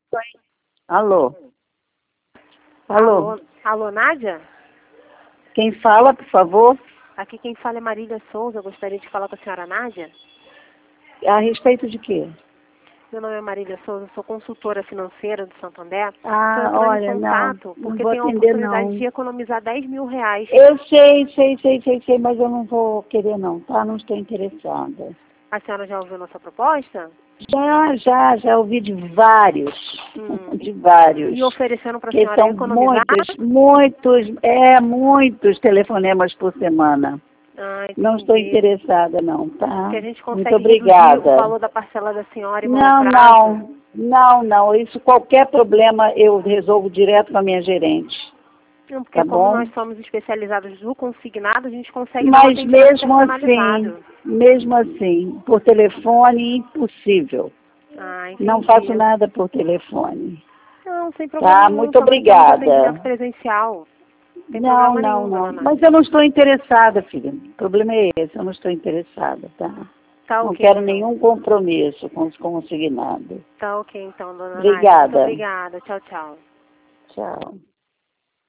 Oi. Alô? Alô? Alô, Nádia? Quem fala, por favor? Aqui quem fala é Marília Souza. Eu gostaria de falar com a senhora Nádia. A respeito de quê? Meu nome é Marília Souza, sou consultora financeira do Santander. Ah, Estou entrando olha, em contato não porque vou tem a atender, oportunidade não. de economizar R$ 10.000. Eu sei, mas eu não vou querer, não, tá? Não estou interessada. A senhora já ouviu nossa proposta? Já ouvi de vários, de vários. E oferecendo para a Que senhora são economizar? muitos telefonemas por semana. Não estou Entendi. interessada, não, tá? Que a gente Muito consegue reduzir o obrigada. valor da parcela da senhora em longo prazo. Não. Isso, qualquer problema eu resolvo direto com a minha gerente. Não, porque Tá como bom? nós somos especializados no consignado, a gente consegue dar um Mas atendimento personalizado. mesmo assim, por telefone, impossível. Entendi. Não faço nada por telefone. Não, sem problema Tá? nenhum. Muito Também temos obrigada. atendimento presencial. Sem problema nenhum, dona Nádia. Mas eu não estou interessada, filha. O problema é esse, eu não estou interessada, tá? Tá Não ok, quero então. nenhum compromisso com os consignados. Tá ok, então, dona Nádia. Muito Obrigada. obrigada. Tchau, tchau. Tchau.